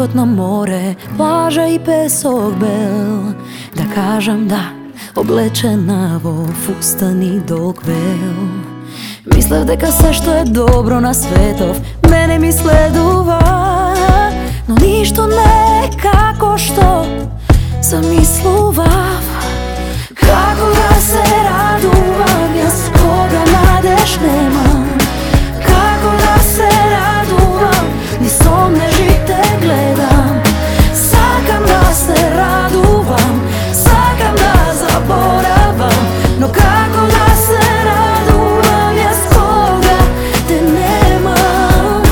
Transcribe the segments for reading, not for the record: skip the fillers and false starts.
život na more, plaža i pesok bel. Da kažem da, oblečena vo fustani dokvel. Mislev дека се што е добро на светов мене ми следува, но ништо не е како што замислував. Како да се радувам јас кога надеж немам, како да се радувам, ни сон не жите гледам. Сакам да се радувам, сакам да заборавам, но како да се радувам јас кога те немам.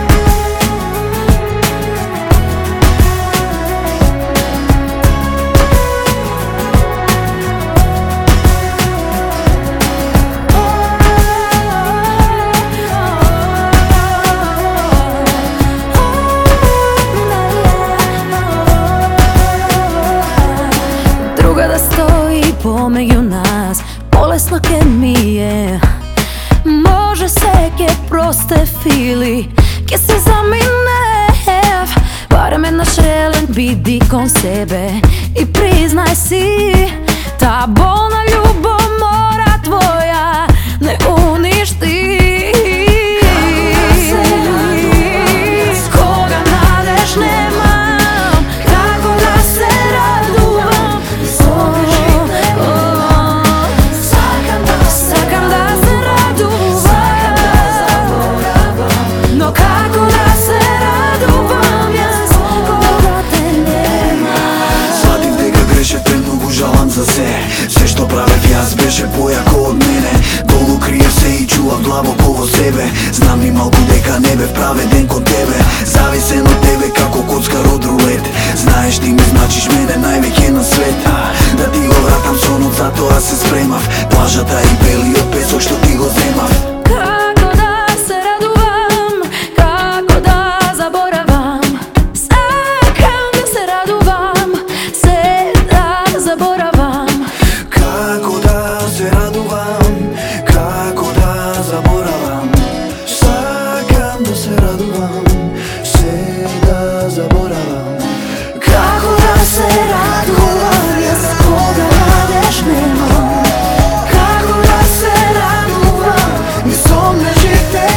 Друга да стои помеѓу нас, полесно ке ми е. Може се ке простев или ке се заминев. Барем еднаш релен биди кон себе и признај си, таа болна љубов мора твоја не уништи. Кога надеж немам, како да се радувам, сакам да се радувам, но како да се радувам јас кога те немам. Сватив дека грешев премногу жалам за се. Се што правев јас беше појако од мене. Долу криев се и чував длабоко во себе. Знам ни малку дека не бев праведен кон тебе, зависен од тебе како коцкар од рулет. Знаеш ти ми значиш мене највеќе на свет. Да ти го вратам сонот, затоа се спремав. Плажата и белиот песок што ти го земав. Како да се радувам, како да заборавам, сакам да се радувам, се да заборавам. Како да се радувам, како да заборавам, сакам да се радувам, се да заборавам. Како да се радувам јас кога надеж немам, како да се радувам, ни сон не жите